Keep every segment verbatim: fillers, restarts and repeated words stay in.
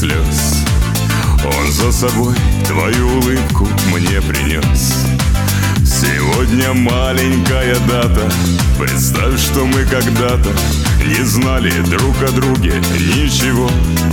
слез. Он за собой твою улыбку мне принес. Сегодня маленькая дата. Представь, что мы когда-то не знали друг о друге ничего.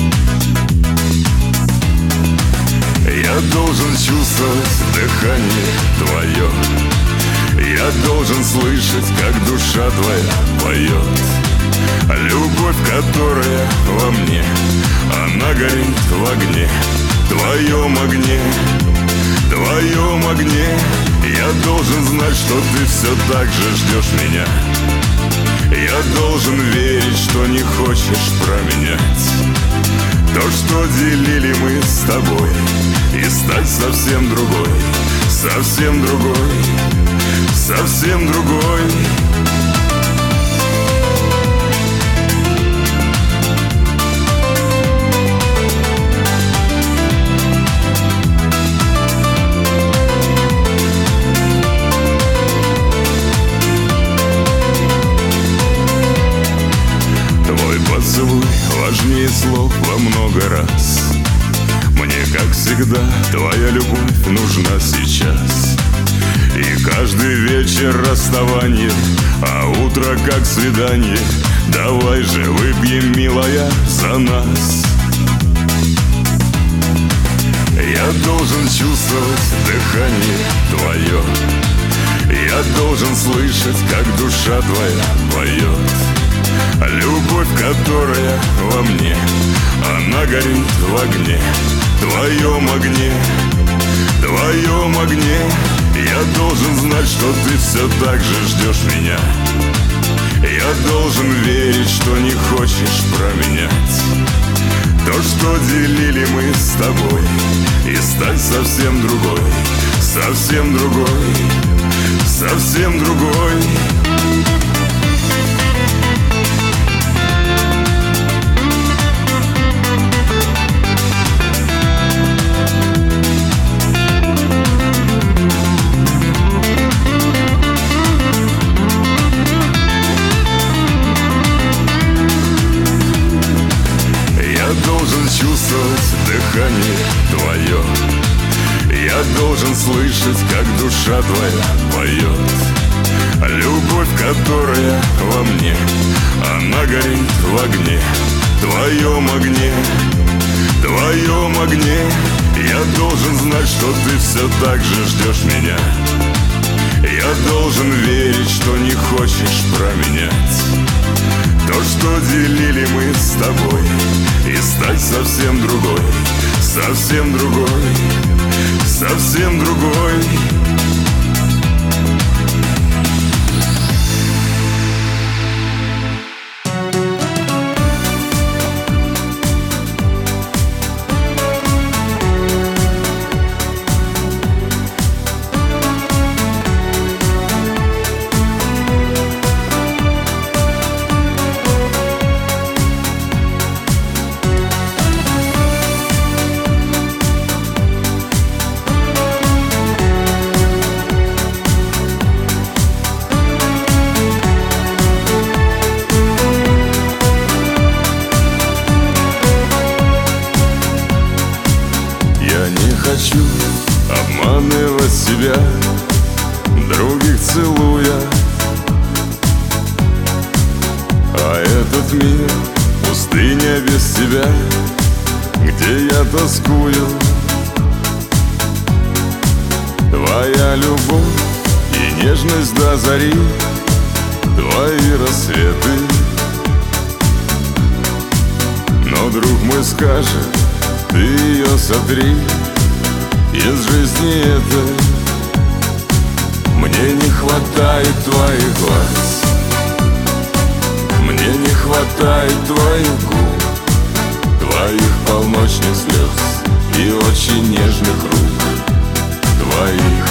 Я должен чувствовать дыхание твое. Я должен слышать, как душа твоя поет. Любовь, которая во мне, она горит в огне, твоем огне, твоем огне. Я должен знать, что ты все так же ждешь меня. Я должен верить, что не хочешь променять то, что делили мы с тобой, и стать совсем другой, совсем другой, совсем другой. Поцелуй важнее слов во много раз. Мне, как всегда, твоя любовь нужна сейчас. И каждый вечер расставание, а утро как свидание. Давай же выпьем, милая, за нас. Я должен чувствовать дыхание твое. Я должен слышать, как душа твоя поет. Любовь, которая во мне, она горит в огне, твоем огне, твоем огне. Я должен знать, что ты все так же ждешь меня. Я должен верить, что не хочешь променять то, что делили мы с тобой, и стать совсем другой, совсем другой, совсем другой. Чувствовать дыхание твое. Я должен слышать, как душа твоя поет. Любовь, которая во мне, она горит в огне, твоем огне, твоем огне. Я должен знать, что ты все так же ждешь меня. Я должен верить, что не хочешь променять то, что делили мы с тобой, и стать совсем другой, совсем другой, совсем другой. Хочу обманывать себя, других целуя. А этот мир пустыня без тебя, где я тоскую. Твоя любовь и нежность до зари, твои рассветы. Но друг мой скажет, ты ее сотри из жизни этой. Мне не хватает твоих глаз, мне не хватает твоих губ, твоих полночных слез и очень нежных рук твоих.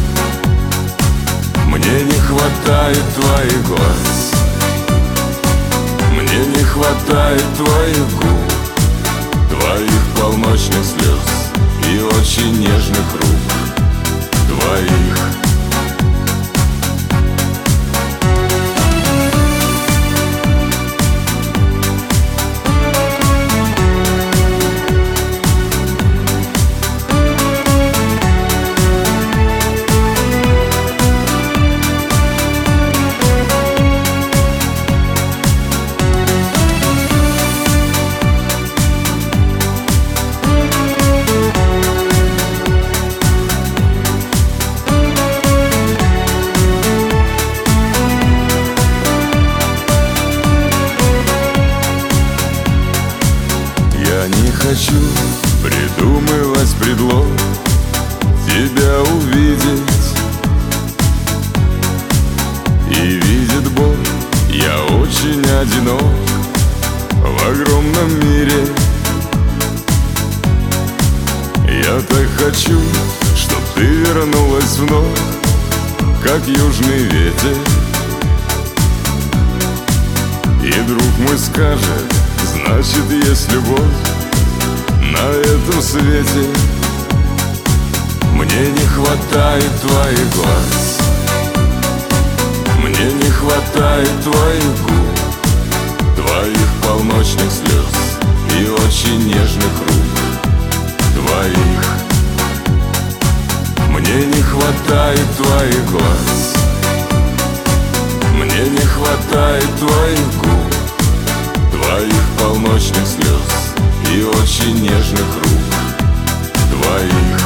Мне не хватает твоих глаз, мне не хватает твоих губ, твоих полночных слез и очень нежных рук твоих. темном мире. Я так хочу, чтоб ты вернулась вновь, как южный ветер. И друг мой скажет: значит, есть любовь на этом свете. Мне не хватает твоих глаз, мне не хватает твоих губ, твоих полночных слез и очень нежных рук твоих. Мне не хватает твоих глаз, мне не хватает твоих губ, твоих полночных слез и очень нежных рук твоих.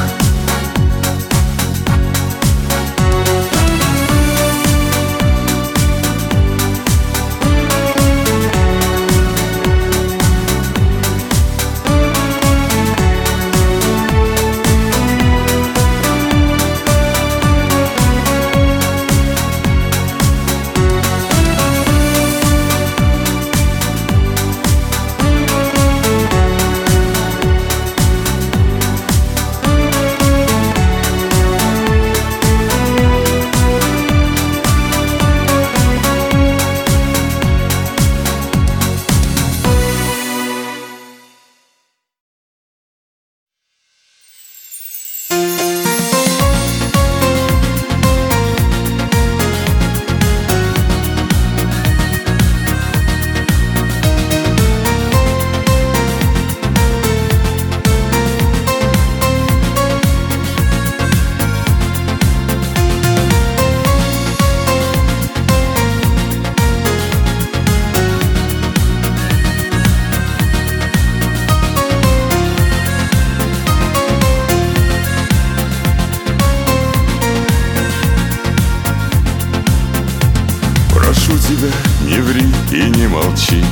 Не ври и не молчи,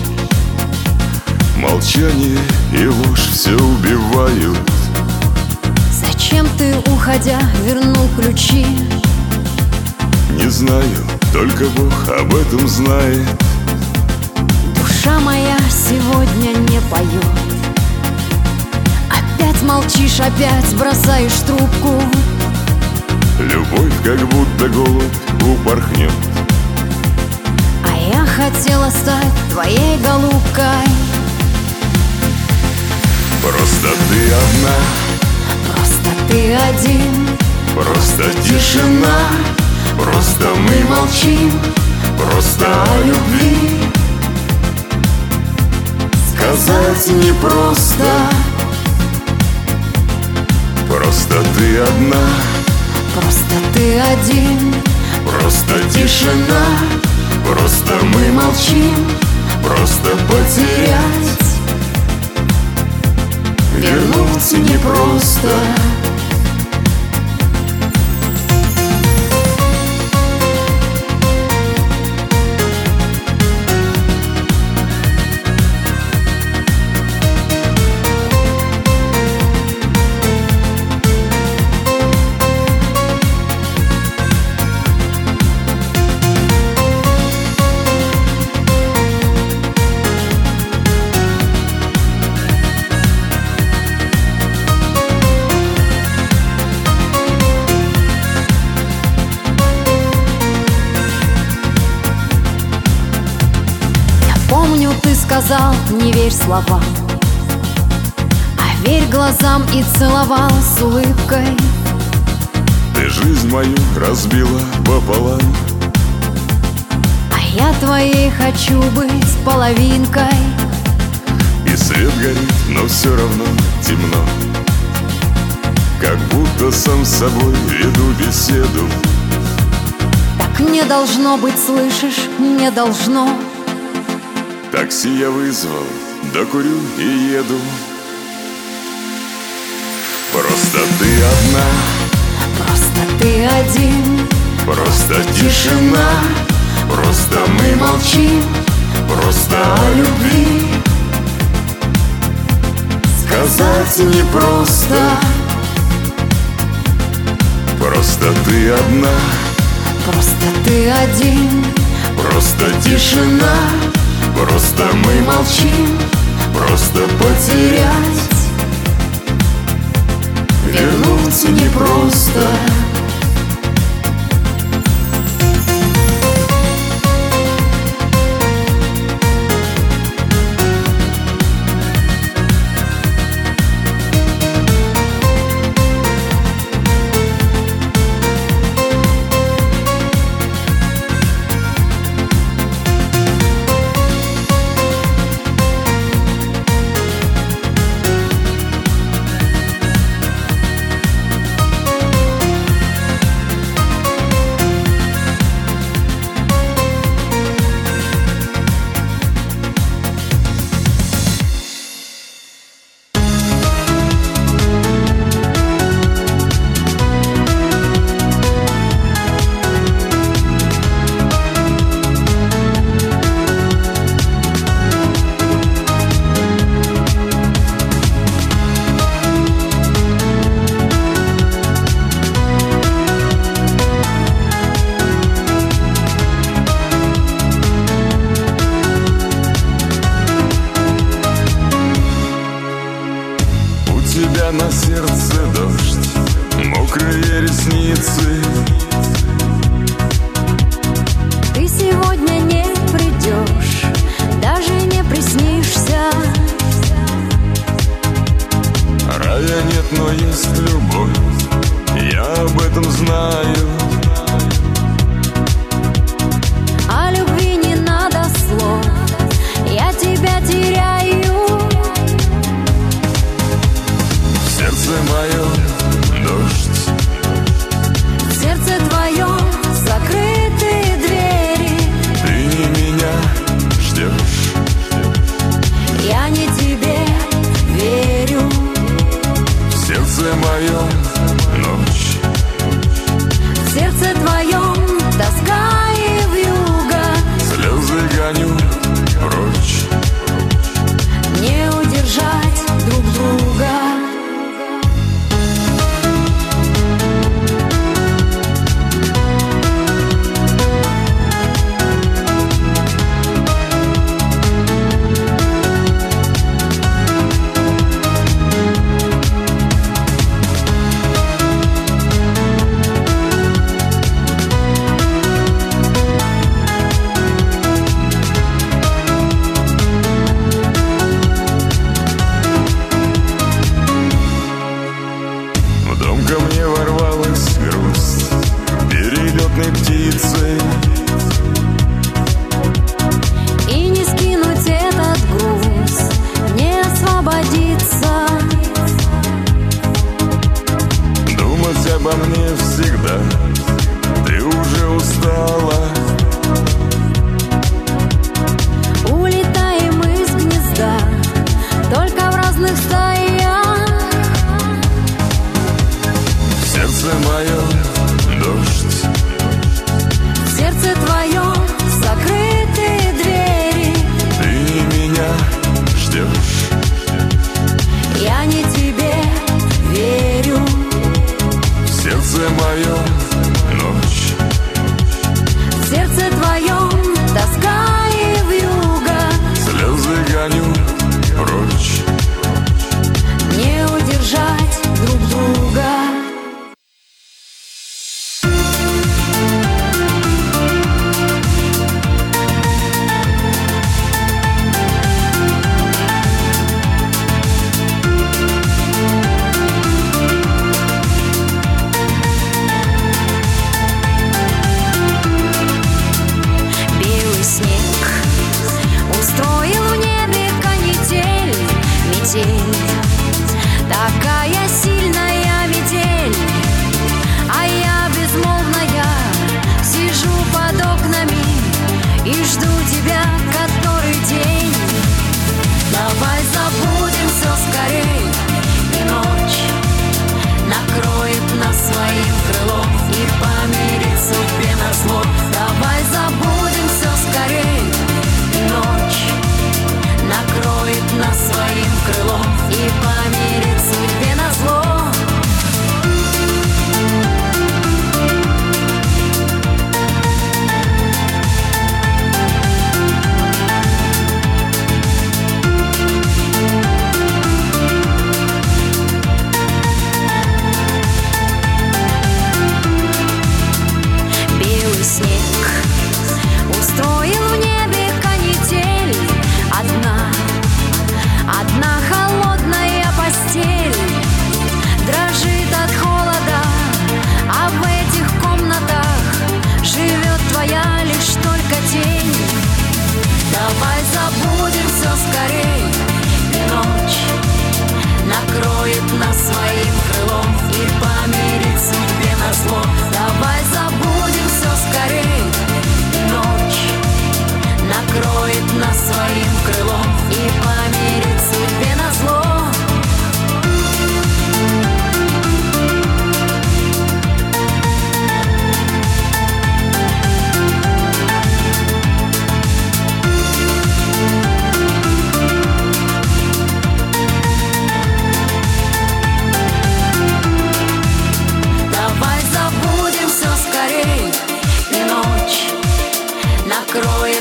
молчание и ложь все убивают. Зачем ты, уходя, вернул ключи? Не знаю, только Бог об этом знает. Душа моя сегодня не поет. Опять молчишь, опять бросаешь трубку. Любовь как будто голубь упорхнет. Я хотела стать твоей голубкой. Просто ты одна, просто ты один, просто тишина, просто мы молчим, просто о любви сказать непросто. Просто ты одна, просто ты один, просто тишина, просто мы молчим, просто потерять, вернуть непросто. Ты сказал, не верь словам, а верь глазам, и целовал с улыбкой. Ты жизнь мою разбила пополам, а я твоей хочу быть половинкой. И свет горит, но все равно темно, как будто сам с собой веду беседу. Так не должно быть, слышишь, не должно. Такси я вызвал, докурю и еду. Просто ты одна, просто ты один, просто тишина, просто мы молчим, просто о любви сказать непросто. Просто ты одна, просто ты один, просто тишина, просто мы молчим, просто потерять. Вернуться непросто.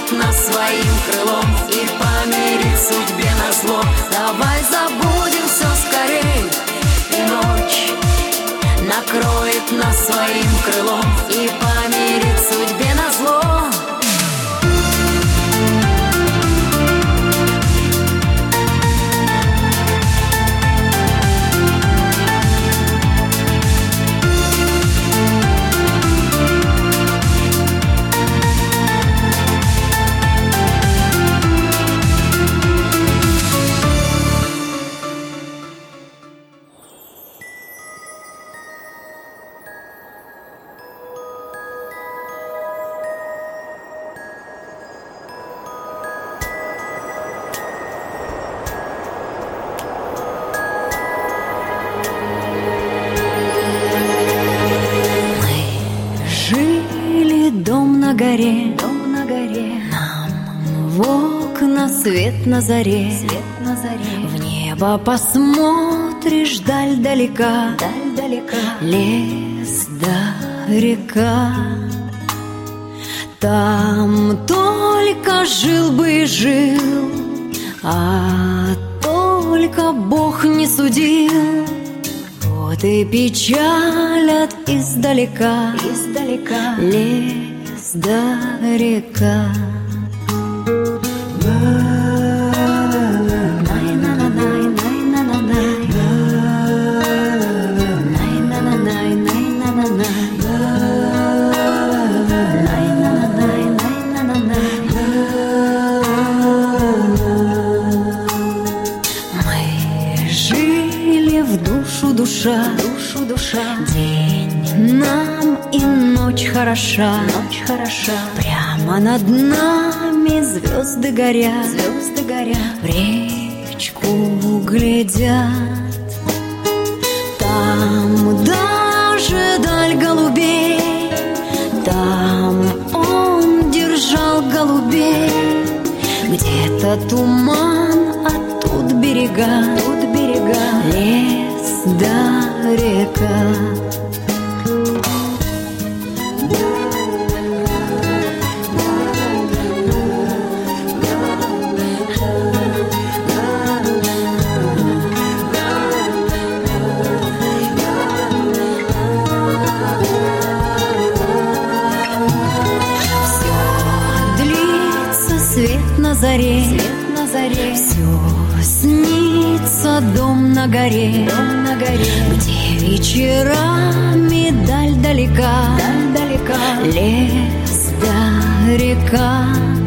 накроет нас своим крылом и помирит судьбе назло. Давай забудем все скорей, и ночь накроет нас своим крылом и помирит судьбе назло. Дом на горе, дом на горе, нам в окна свет на заре, свет на заре. В небо посмотришь, даль далека, даль далека, лес да река. Там только жил бы и жил, а только Бог не судил. Вот и печалят издалека, издалека, лес да река. Душа, душу душа, день нам и ночь хороша, ночь хороша. Прямо над нами звезды горят, звезды горят, в речку глядят. Там даже даль голубей, там он держал голубей. Где-то туман, а тут берега, тут берега, лес да река. Все длится, свет на заре, свет на заре. Все снится, дом на горе, дом на горе, где вечерами даль далека, даль далека, лес да река.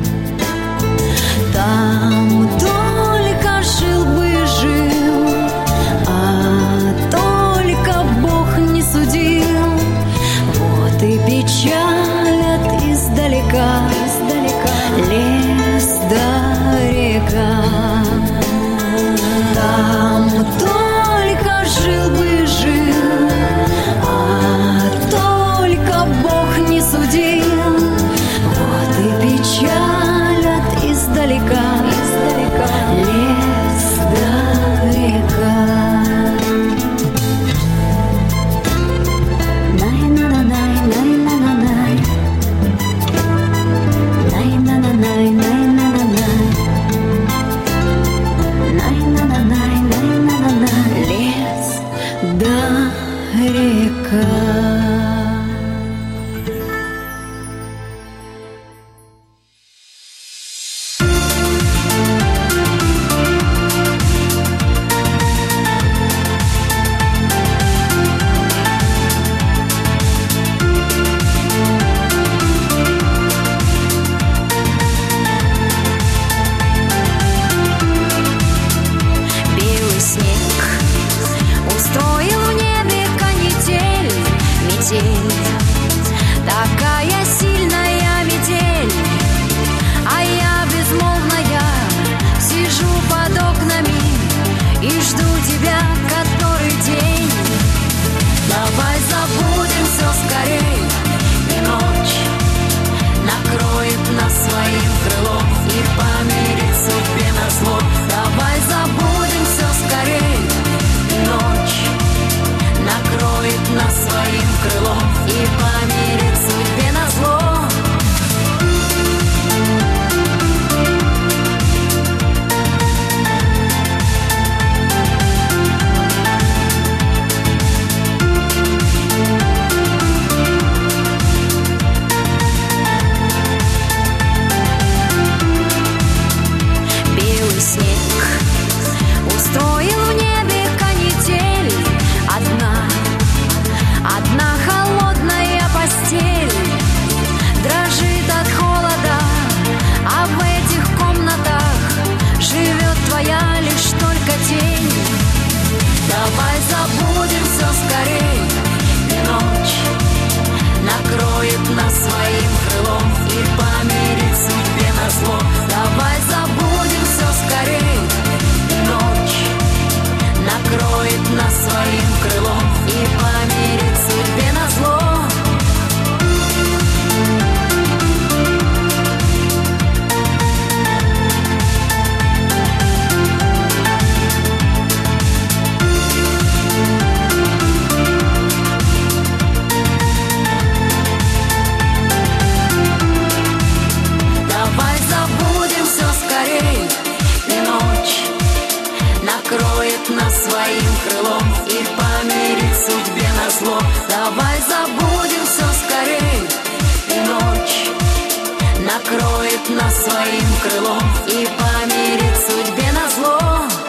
Там только жил бы и жил, а только Бог не судил. Вот и печалят издалека, издалека, лес да река. Там только жил бы и жил, а только Бог не судил. Вот и печаль своим крылом и помирить судьбе назло.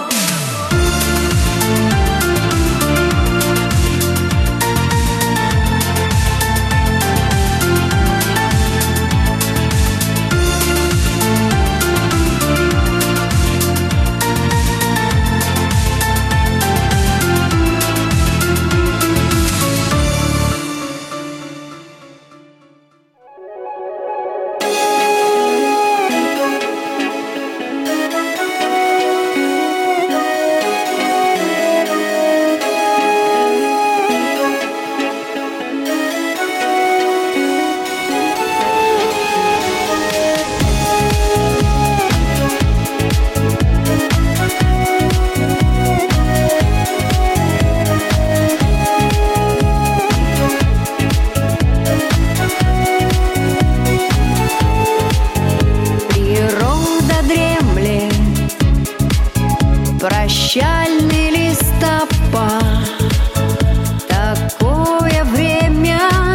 Прощальный листопад, такое время,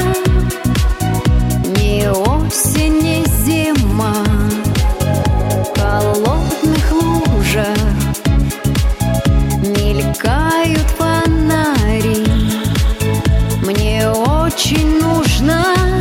ни осень, ни зима. В холодных лужах мелькают фонари. Мне очень нужно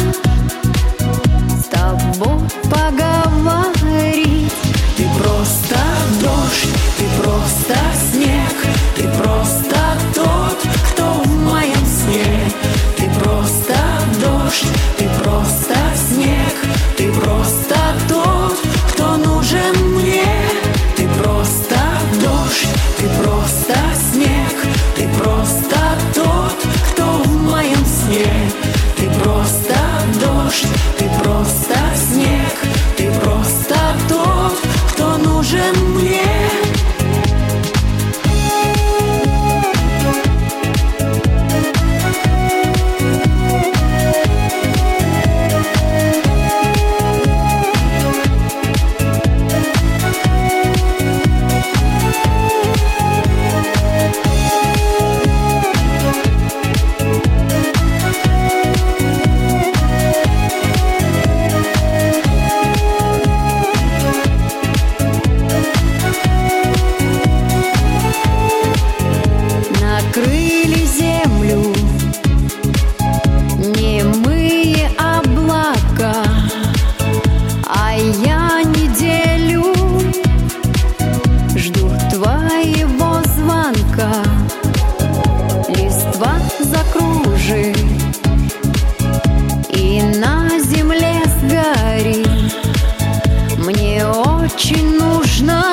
с тобой поговорить. Ты просто дождь, ты просто снег, ты просто тот, кто в моем сне. Ты просто дождь, ты просто снег, ты просто тот, кто нужен мне. Ты просто дождь, ты просто снег, ты просто тот, кто в моем сне. Ты просто дождь, ты просто снег, ты просто тот, кто нужен мне. Накрыли землю немые облака, а я неделю жду твоего звонка. Листва закружит и на земле сгорит. Мне очень нужно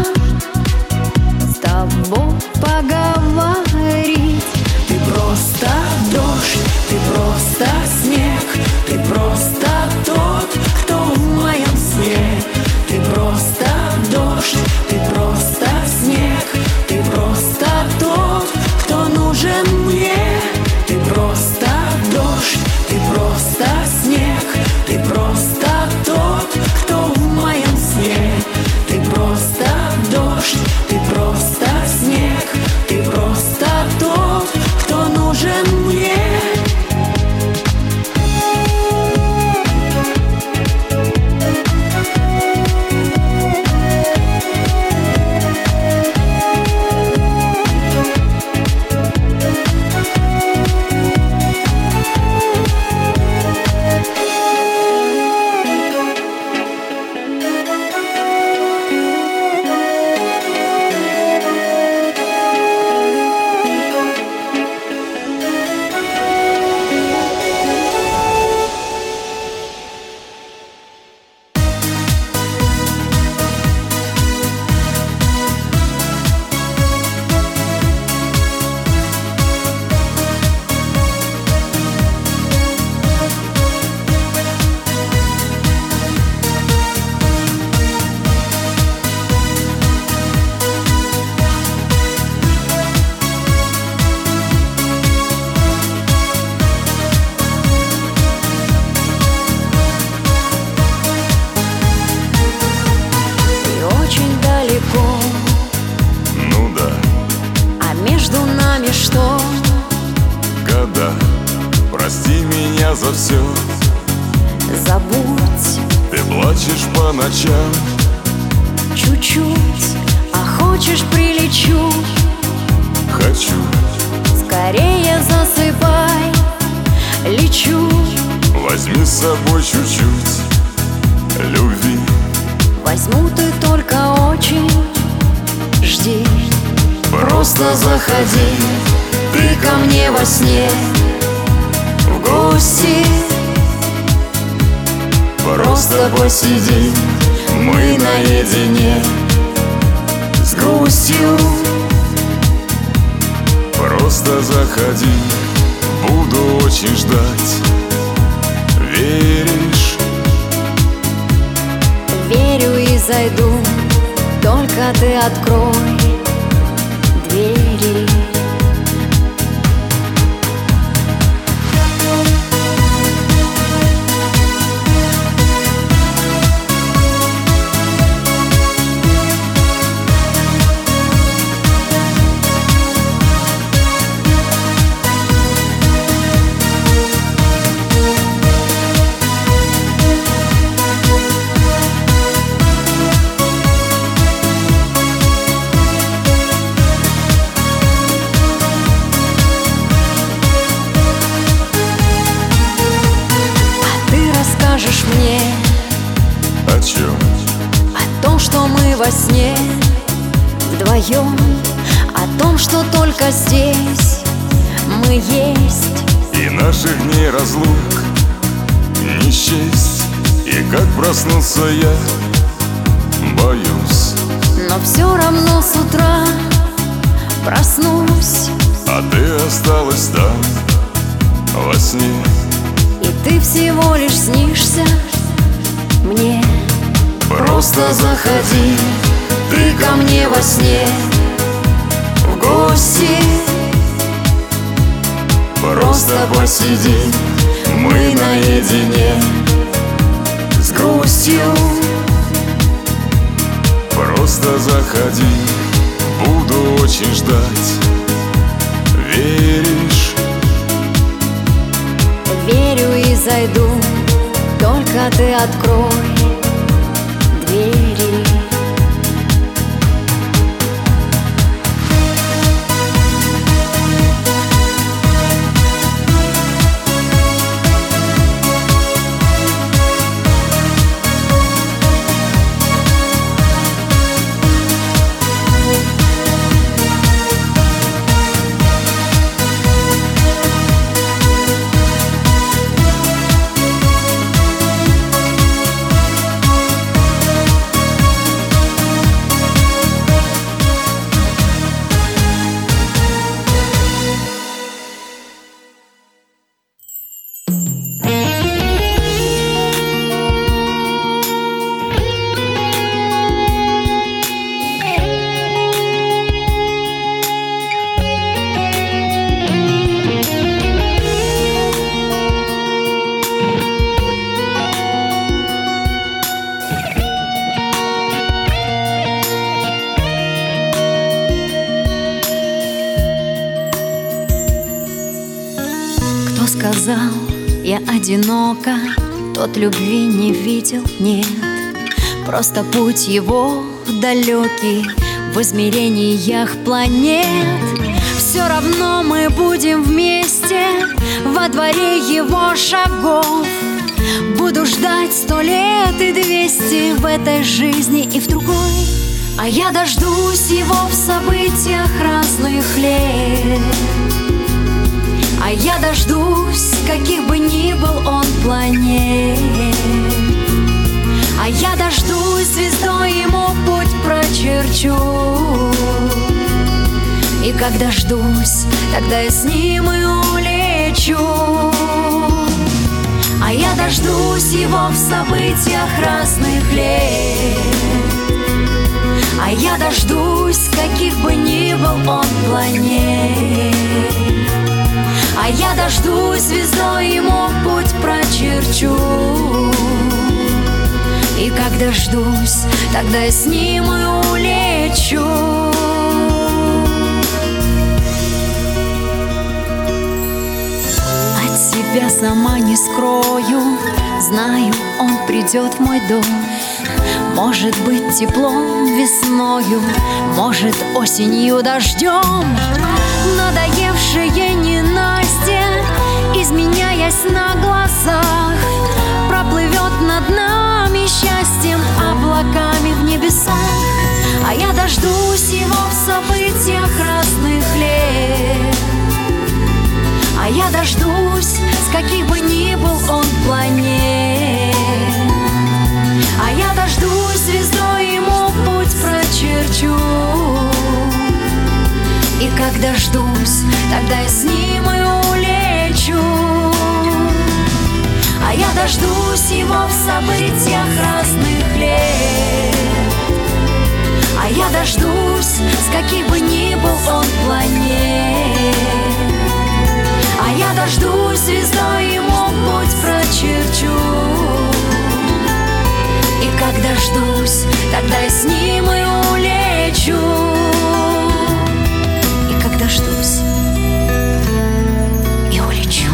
с тобой поговорить. Ты просто дождь, ты просто снег, ты просто тот, кто в моем сне. Ты просто дождь, ты просто снег, ты просто тот, кто нужен мне. Ты просто дождь, ты просто снег, ты просто тот, кто в моем сне. по ночам. Чуть-чуть, а хочешь прилечу? Хочу. Скорее засыпай, лечу. Возьми с собой чуть-чуть любви. Возьму, ты только очень жди. Просто заходи ты ко мне во сне в гости. Просто посиди, мы наедине с грустью. Просто заходи, буду очень ждать. Веришь? Верю и зайду, только ты открой двери. Скажешь мне о чем? О том, что мы во сне вдвоем, о том, что только здесь мы есть. И наших дней разлук не счесть. И как проснуться я боюсь. Но все равно с утра проснусь, а ты осталась там во сне. и ты всего лишь снишься мне. Просто заходи ты ко мне во сне в гости. Просто посиди, мы наедине с грустью. Просто заходи, буду очень ждать. Веришь? Верю и зайду, только ты открой двери. Сказал, я одинока, тот любви не видел, нет. Просто путь его далекий в измерениях планет. Все равно мы будем вместе во дворе его шагов. Буду ждать сто лет и двести в этой жизни и в другой. А я дождусь его в событиях разных лет. А я дождусь, каких бы ни был он планет. А я дождусь, звездой ему путь прочерчу. И как дождусь, тогда я с ним и улечу. А я дождусь его в событиях разных лет. А я дождусь, каких бы ни был он планет. А я дождусь, звездой ему путь прочерчу. И как дождусь, тогда я с ним и улечу. А себя сама не скрою. Знаю, он придет в мой дом. Может быть, теплом весною, может, осенью дождем. Надоевшее ненастье, изменяясь на глазах, проплывет над нами счастьем облаками в небесах. А я дождусь его в событиях разных лет. А я дождусь, с каких бы ни был он планет. А я дождусь, звездой ему путь прочерчу. И как дождусь, тогда я с ним и улечу. А я дождусь его в событиях разных лет. А я дождусь, с каких бы ни был он планет. А я дождусь, звездой ему путь прочерчу. И как дождусь, тогда я с ним и улечу. И как дождусь, и улечу.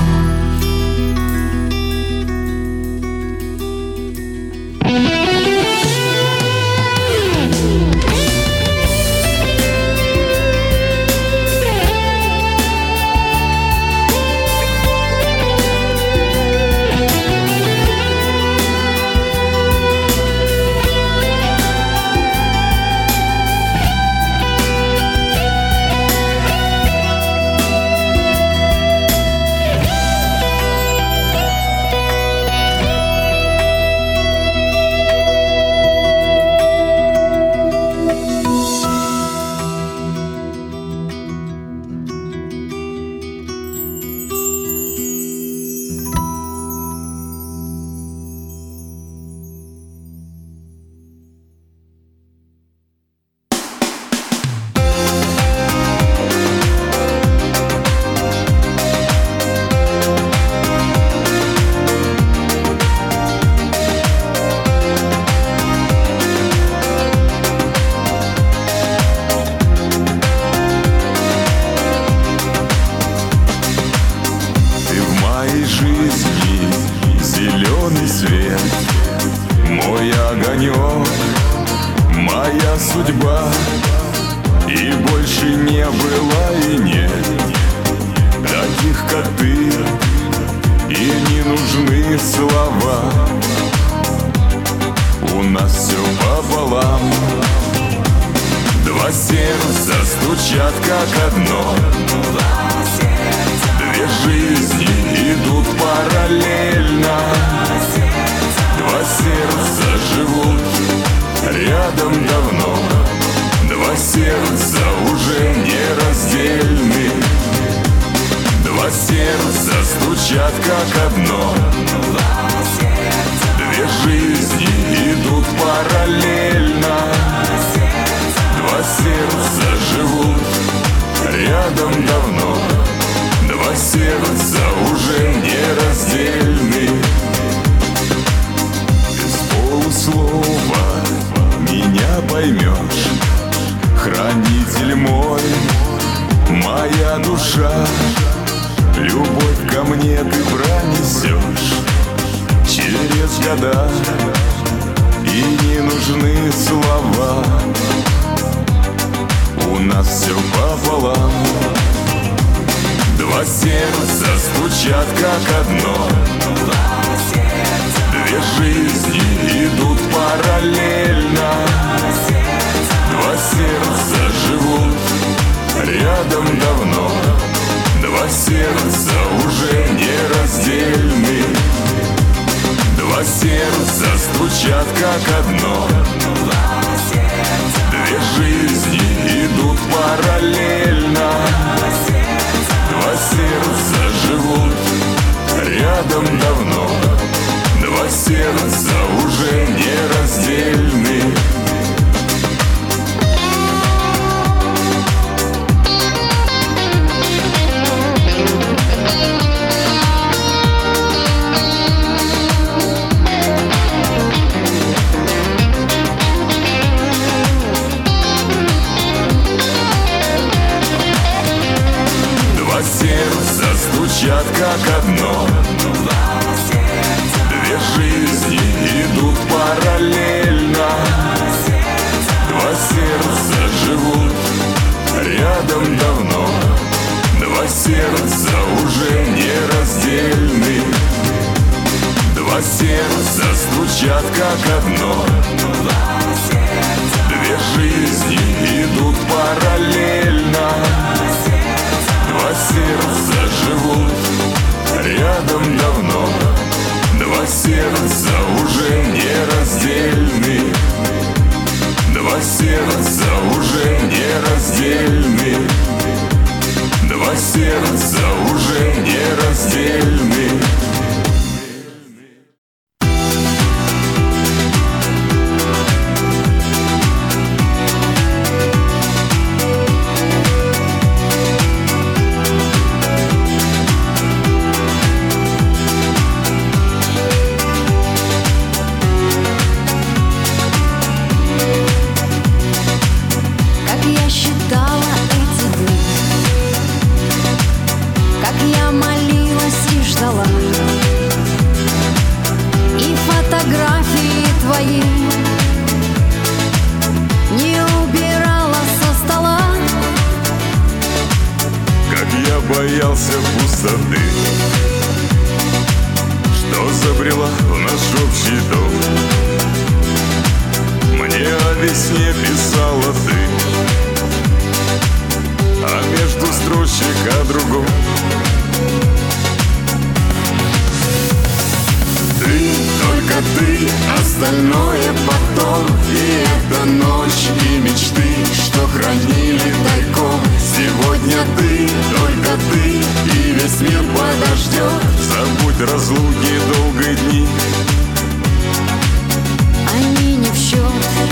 Сердца стучат как одно. звучат как одно. Две жизни идут параллельно, два сердца живут рядом давно, два сердца уже нераздельны, два сердца уже нераздельны, два сердца уже нераздельны. И фотографии твои не убирала со стола. Как я боялся пустоты, что забрела в наш общий дом. Мне о весне писала ты, а между строчек о другом. Ты, только ты, остальное потом. И эта ночь, и мечты, что хранили тайком. Сегодня ты, только ты, и весь мир подождет. Забудь разлуки долгие дни, Они не в счет.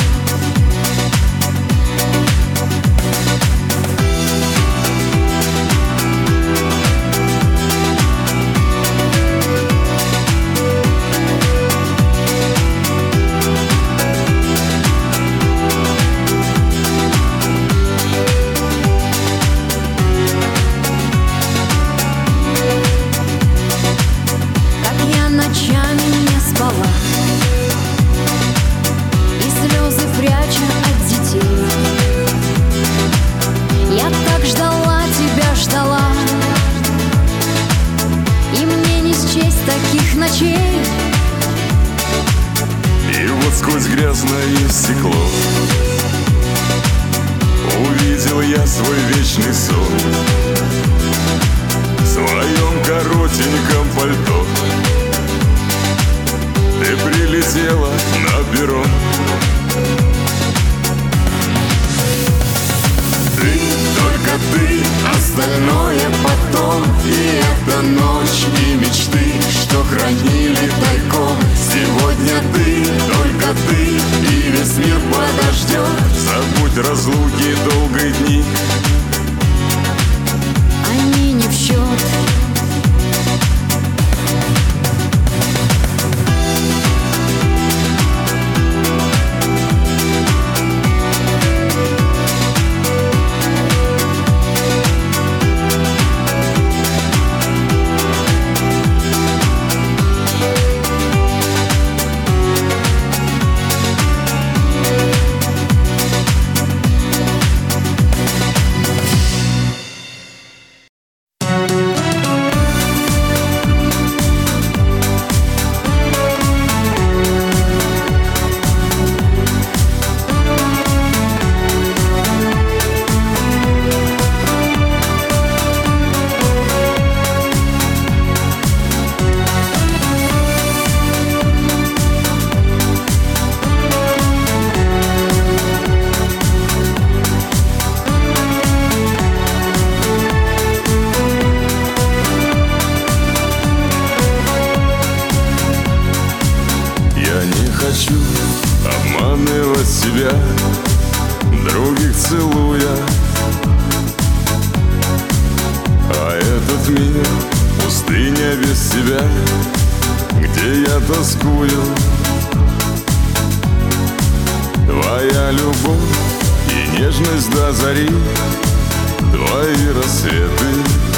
Ночами не спала, и слезы пряча от детей. Я так ждала тебя, ждала, и мне не счесть таких ночей. И вот сквозь грязное стекло увидел я свой вечный сон в своем коротеньком пальто. Ты прилетела на перрон. Ты, только ты, остальное потом. И эта ночь, и мечты, что хранили тайком. Сегодня ты, только ты, и весь мир подождет. Забудь разлуки долгие дни, Они не в счет. хочу обманывать себя, других целуя. А этот мир — пустыня без тебя, где я тоскую. Твоя любовь и нежность до зари, твои рассветы.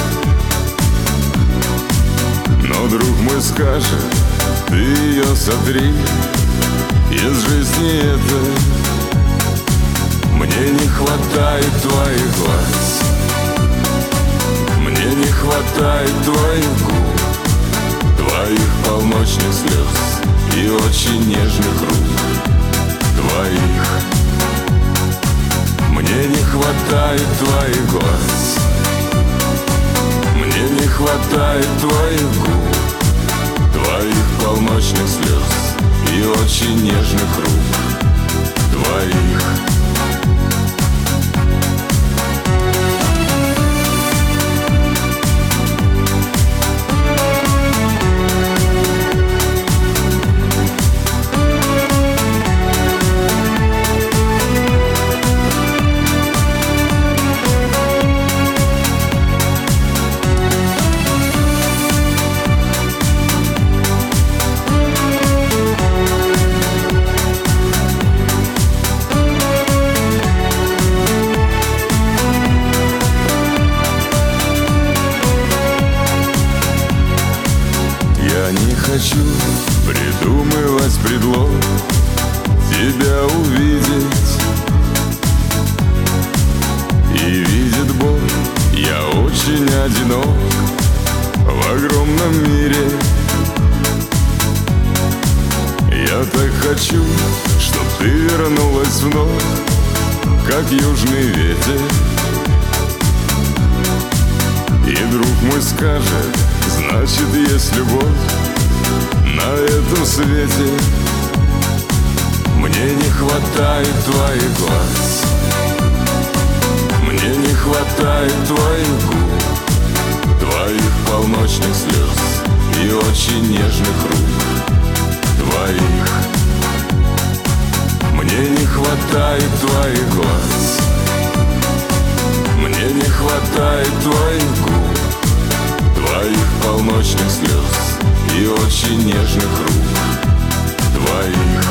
Но друг мой скажет, ты ее сотри из жизни этой. Мне не хватает твоих глаз, мне не хватает твоих губ, твоих полночных слез и очень нежных рук твоих. Мне не хватает твоих глаз, мне не хватает твоих губ, твоих полночных слез и очень нежных рук твоих. Хочу придумывать предлог тебя увидеть. И видит Бог, я очень одинок в огромном мире. Я так хочу, чтоб ты вернулась вновь, как южный ветер. И друг мой скажет: значит, есть любовь на этом свете. Мне не хватает твоих глаз, мне не хватает твоих губ, твоих полночных слез и очень нежных рук твоих. Мне не хватает твоих глаз, мне не хватает твоих губ, твоих полночных слез и очень нежных рук твоих.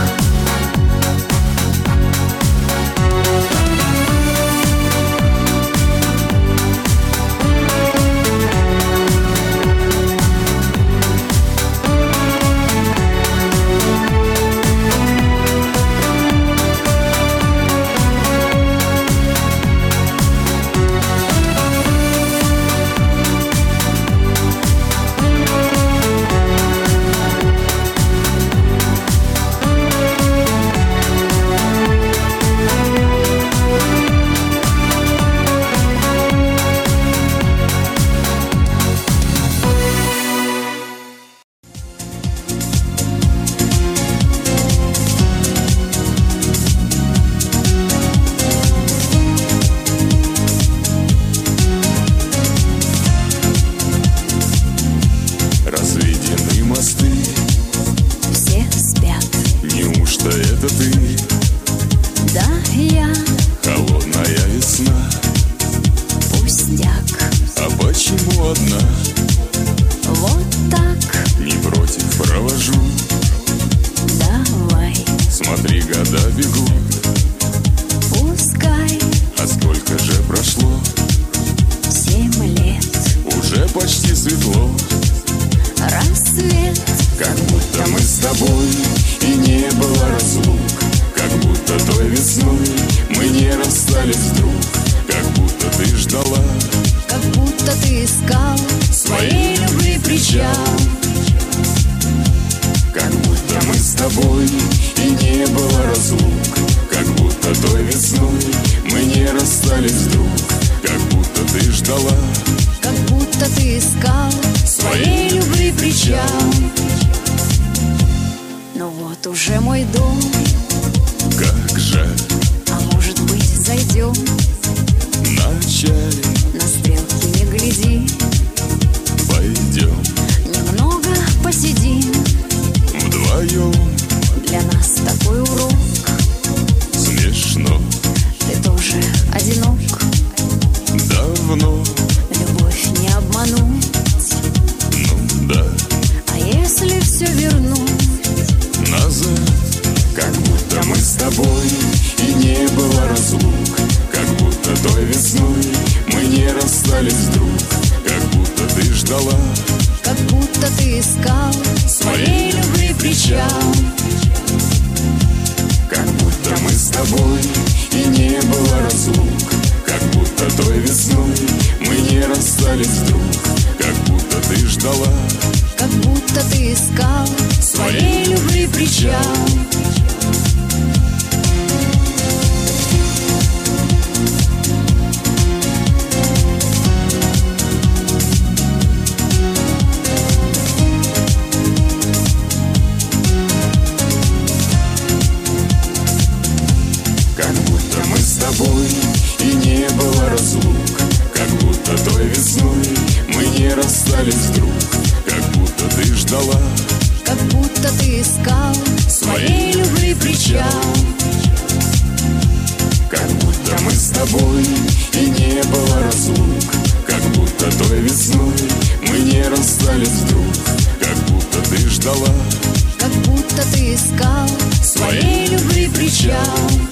Как будто ты искал своей любви. расстались вдруг, как будто ты ждала, как будто ты искал своей любви причал. Как будто мы с тобой и не было разлук, как будто той весной мы не расстались вдруг, как будто ты ждала, как будто ты искал своей любви причал.